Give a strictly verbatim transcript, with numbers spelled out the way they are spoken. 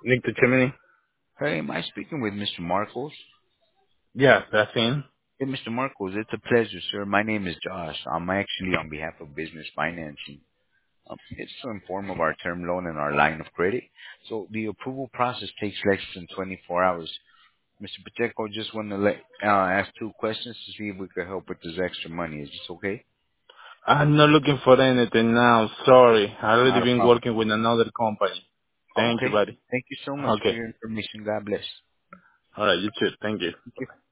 Nick the Chimney? Hey, am I speaking with Mister Marcos? Yes, that's him. Hey, Mister Marcos, it's a pleasure, sir. My name is Josh. I'm actually on behalf of Business Financing. Um, it's to inform of our term loan and our line of credit. So the approval process takes less than twenty-four hours. Mister Pacheco, just want to let, uh, ask two questions to see if we could help with this extra money. Is this okay? I'm not looking for anything now. Sorry. I already Not a been problem. working with another company. Thank you, Okay. buddy. Thank you so much for Okay. your information. God bless. All right. You too. Thank you. Thank you.